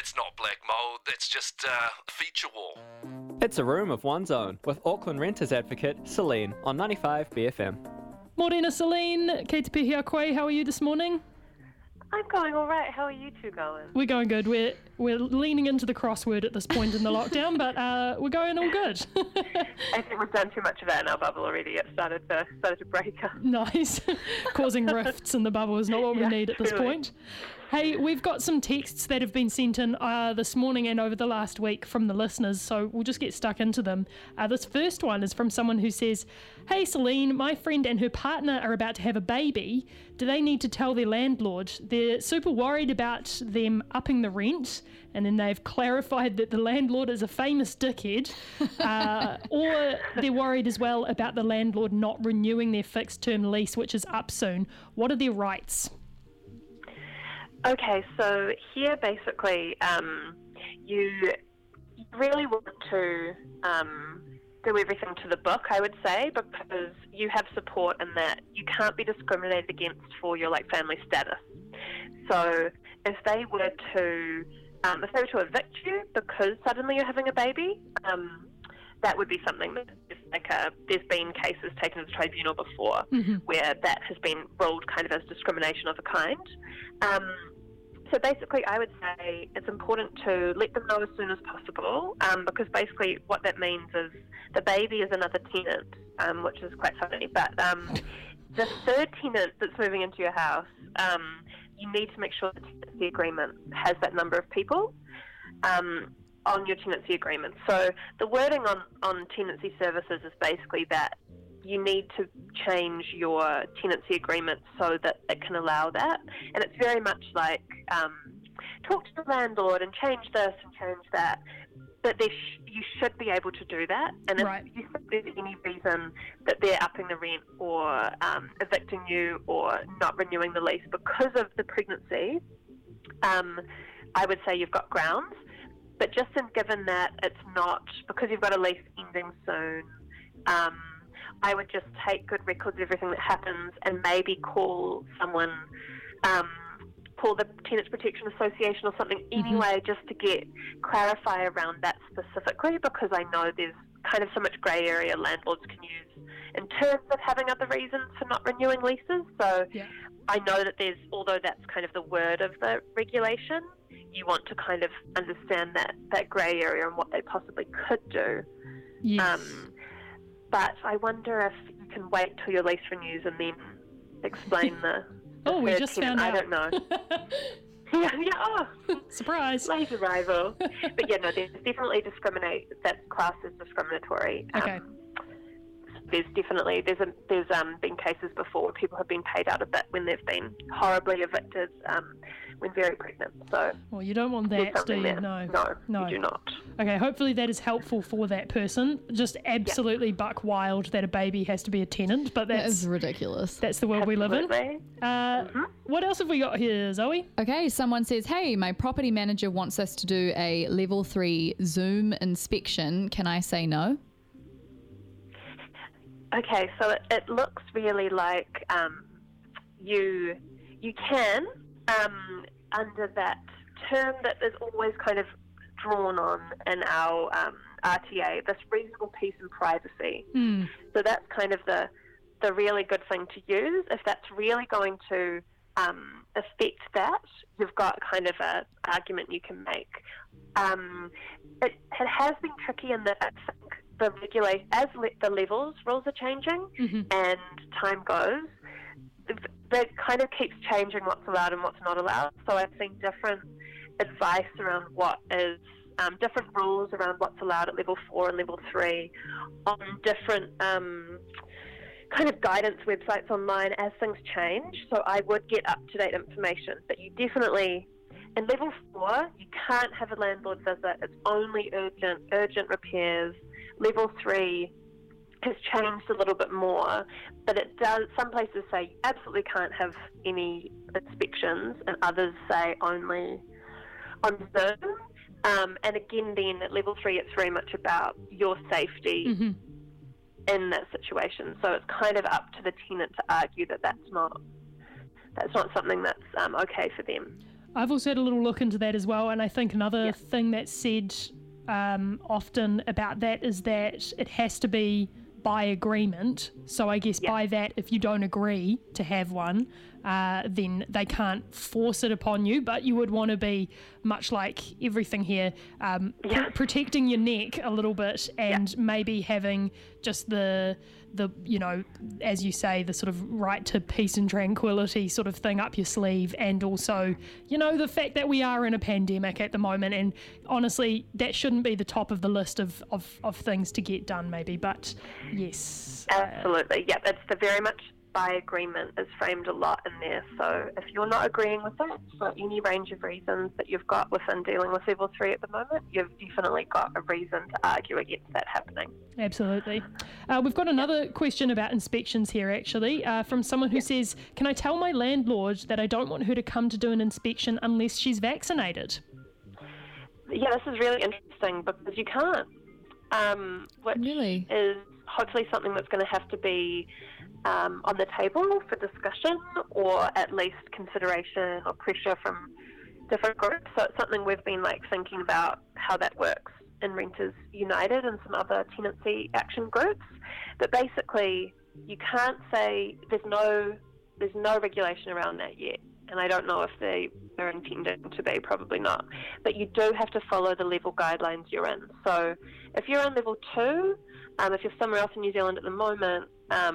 It's not black mould, it's just a feature wall. It's a room of one's own with Auckland Renters Advocate Celine on 95 BFM. Morena, Celine. Kei te pihi a koe. How are you this morning? I'm going all right. How are you two going? We're going good. We're leaning into the crossword at this point in the lockdown, but we're going all good. I think we've done too much of that in our bubble already. It started to break up. Nice. Causing rifts in the bubble is not what we need at this point. Hey, we've got some texts that have been sent in this morning and over the last week from the listeners, so we'll just get stuck into them. This first one is from someone who says, "Hey Celine, my friend and her partner are about to have a baby. Do they need to tell their landlord? They're super worried about them upping the rent," and then they've clarified that the landlord is a famous dickhead, or they're worried as well about the landlord not renewing their fixed term lease, which is up soon. What are their rights? Okay, so here basically you really want to do everything to the book, I would say, because you have support in that you can't be discriminated against for your family status. So if they were to evict you because suddenly you're having a baby, that would be something that is there's been cases taken to the tribunal before where that has been ruled kind of as discrimination of a kind. So basically, I would say it's important to let them know as soon as possible, because basically what that means is the baby is another tenant, which is quite funny. But the third tenant that's moving into your house, you need to make sure the tenancy agreement has that number of people on your tenancy agreement. So the wording on tenancy services is basically that you need to change your tenancy agreement so that it can allow that. And it's very much like talk to the landlord and change this and change that. But you should be able to do that. And if you think there's any reason that they're upping the rent or evicting you or not renewing the lease because of the pregnancy, I would say you've got grounds. But just given that it's not, because you've got a lease ending soon, I would just take good records of everything that happens and maybe call someone, call the Tenants Protection Association or something anyway, just to clarify around that specifically, because I know there's kind of so much grey area landlords can use in terms of having other reasons for not renewing leases. So I know that although that's kind of the word of the regulation, you want to kind of understand that grey area and what they possibly could do. Yes. But I wonder if you can wait till your lease renews and then explain the we just tenant. found out. I don't know. Surprise. Late arrival. But there's definitely that's classed as discriminatory. Okay. There's been cases before where people have been paid out a bit when they've been horribly evicted when very pregnant. So you don't want that, do you? There. No, you do not. Okay, hopefully that is helpful for that person. Just absolutely buck wild that a baby has to be a tenant, but that is ridiculous. That's the world we live in. What else have we got here, Zoe? Okay, someone says, "Hey, my property manager wants us to do a level 3 Zoom inspection. Can I say no?" Okay, so it looks really like you can, under that term that is always kind of drawn on in our RTA, this reasonable peace and privacy. So that's kind of the really good thing to use. If that's really going to affect that, you've got kind of an argument you can make. It has been tricky in that I think the levels rules are changing and time goes, that kind of keeps changing what's allowed and what's not allowed. So I've seen different advice around what is, different rules around what's allowed at level 4 and level 3 on different kind of guidance websites online as things change. So I would get up-to-date information, but you definitely, in level 4, you can't have a landlord visit. It's only urgent repairs. Level 3 has changed a little bit more, but it does. Some places say you absolutely can't have any inspections, and others say only on Zoom. And again, then at level 3, it's very much about your safety in that situation. So it's kind of up to the tenant to argue that that's not something that's okay for them. I've also had a little look into that as well, and I think another thing that's said often about that is that it has to be by agreement. So I guess by that, if you don't agree to have one, then they can't force it upon you, but you would want to be, much like everything here, protecting your neck a little bit, and maybe having just the you know, as you say, the sort of right to peace and tranquility sort of thing up your sleeve, and also, you know, the fact that we are in a pandemic at the moment, and honestly that shouldn't be the top of the list of things to get done maybe, but yes. Absolutely, it's the very much by agreement is framed a lot in there. So if you're not agreeing with that for any range of reasons that you've got within dealing with level 3 at the moment, you've definitely got a reason to argue against that happening. Absolutely. We've got another question about inspections here actually, from someone who says, can I tell my landlord that I don't want her to come to do an inspection unless she's vaccinated? Yeah, this is really interesting because you can't, which Really? is hopefully something that's going to have to be on the table for discussion, or at least consideration or pressure from different groups. So it's something we've been thinking about how that works in Renters United and some other tenancy action groups. But basically, you can't say there's no regulation around that yet. And I don't know if they are intending to be, probably not. But you do have to follow the level guidelines you're in. So if you're in level 2, if you're somewhere else in New Zealand at the moment,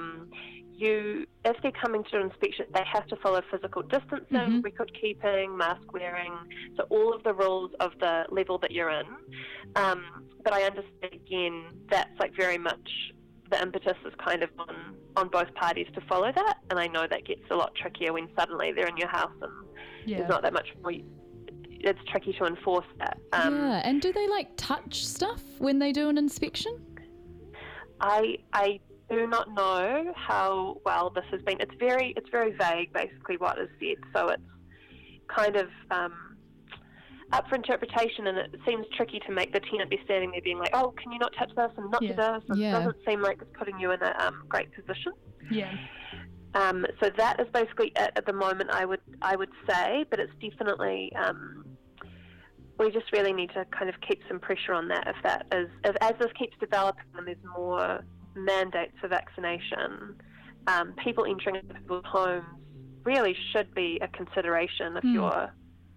if they're coming to an inspection, they have to follow physical distancing, record keeping, mask wearing, so all of the rules of the level that you're in. But I understand, again, that's very much the impetus is kind of on both parties to follow that, and I know that gets a lot trickier when suddenly they're in your house and there's not that much more. It's tricky to enforce that. And do they touch stuff when they do an inspection? I do not know how well this has been. It's very vague, basically, what is said. So it's kind of up for interpretation, and it seems tricky to make the tenant be standing there being like, oh, can you not touch this and not do this? And it doesn't seem like it's putting you in a great position. Yeah. So that is basically it at the moment, I would say, but it's definitely we just really need to kind of keep some pressure on that. If as this keeps developing and there's more mandates for vaccination, people entering into people's homes really should be a consideration if you're.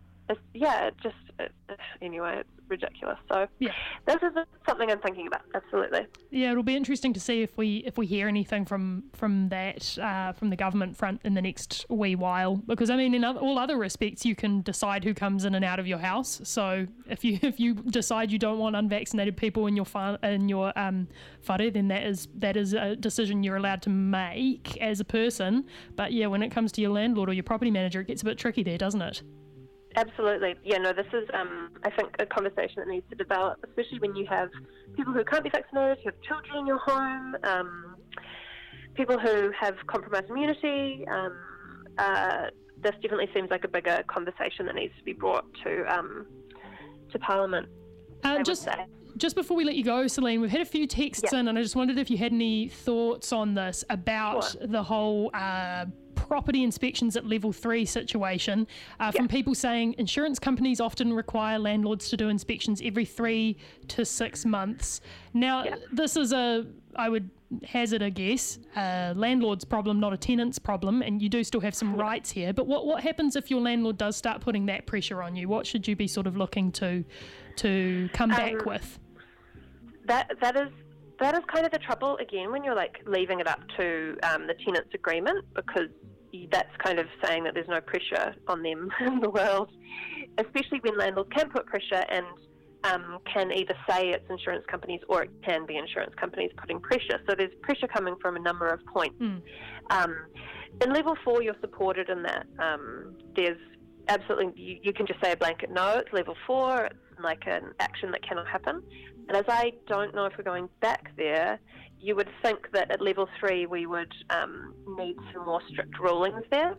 Anyway, it's ridiculous. So this is something I'm thinking about. Absolutely. Yeah, it'll be interesting to see if we hear anything from that from the government front in the next wee while, because I mean in all other respects you can decide who comes in and out of your house. So if you decide you don't want unvaccinated people in your whare, then that is a decision you're allowed to make as a person. But yeah, when it comes to your landlord or your property manager, it gets a bit tricky there, doesn't it? Absolutely. Yeah, no, this is, I think, a conversation that needs to develop, especially when you have people who can't be vaccinated, who have children in your home, people who have compromised immunity. This definitely seems like a bigger conversation that needs to be brought to Parliament, Just before we let you go, Celine, we've had a few texts in, and I just wondered if you had any thoughts on this about the whole property inspections at level 3 situation, from people saying insurance companies often require landlords to do inspections every 3 to 6 months. Now, this is I would hazard a guess, a landlord's problem, not a tenant's problem, and you do still have some rights here. But what happens if your landlord does start putting that pressure on you? What should you be sort of looking to come back with? That is kind of the trouble, again, when you're leaving it up to the tenant's agreement, because that's kind of saying that there's no pressure on them in the world, especially when landlords can put pressure and can either say it's insurance companies or it can be insurance companies putting pressure. So there's pressure coming from a number of points. In level 4, you're supported in that. There's absolutely, you can just say a blanket no, it's level 4, it's like an action that cannot happen. And as I don't know if we're going back there, you would think that at level 3 we would need some more strict rulings there.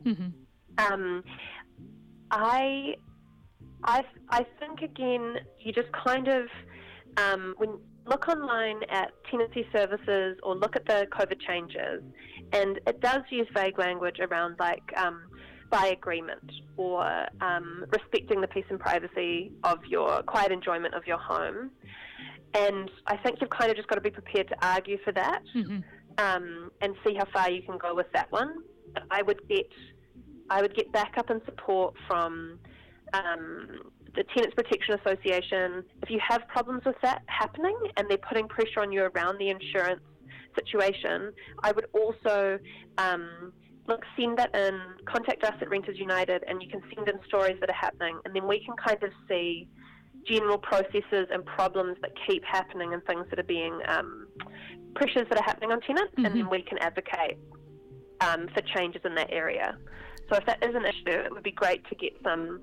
I think, again, you just kind of, when look online at tenancy services or look at the COVID changes, and it does use vague language around by agreement or respecting the peace and privacy of your quiet enjoyment of your home. And I think you've kind of just got to be prepared to argue for that, and see how far you can go with that one. But I would get backup and support from the Tenants Protection Association. If you have problems with that happening and they're putting pressure on you around the insurance situation, I would also send that in, contact us at Renters United, and you can send in stories that are happening, and then we can kind of see general processes and problems that keep happening and things that are being pressures that are happening on tenants, and then we can advocate for changes in that area. So if that is an issue, it would be great to get some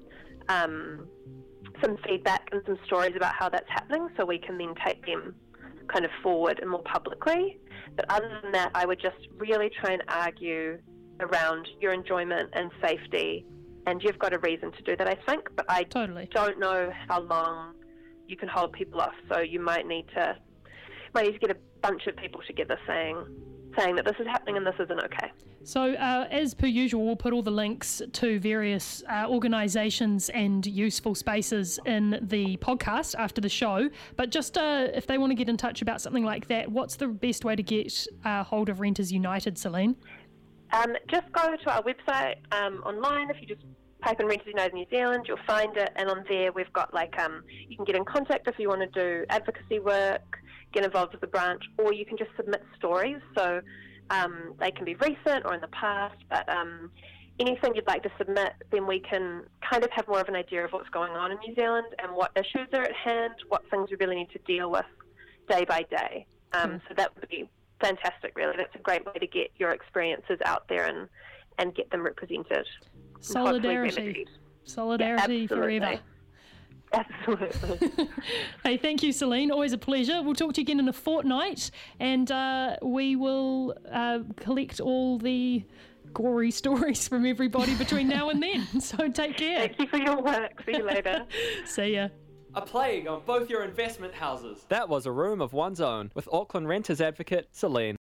feedback and some stories about how that's happening, so we can then take them kind of forward and more publicly. But other than that, I would just really try and argue around your enjoyment and safety, and you've got a reason to do that, I think, but I don't know how long you can hold people off, so you might need to get a bunch of people together saying that this is happening and this isn't okay. So as per usual, we'll put all the links to various organisations and useful spaces in the podcast after the show. But just if they want to get in touch about something like that, what's the best way to get hold of Renters United, Celine? Just go to our website online. If you just type in Renters United New Zealand, you'll find it, and on there we've got you can get in contact if you want to do advocacy work, get involved with the branch, or you can just submit stories. So they can be recent or in the past, but anything you'd like to submit, then we can kind of have more of an idea of what's going on in New Zealand and what issues are at hand, what things we really need to deal with day by day. So that would be fantastic, really. That's a great way to get your experiences out there and get them represented. Solidarity forever. Absolutely. Hey, thank you, Celine. Always a pleasure. We'll talk to you again in a fortnight, and we will collect all the gory stories from everybody between now and then. So take care. Thank you for your work. See you later. See ya. A plague on both your investment houses. That was A Room of One's Own with Auckland Renters advocate Celine.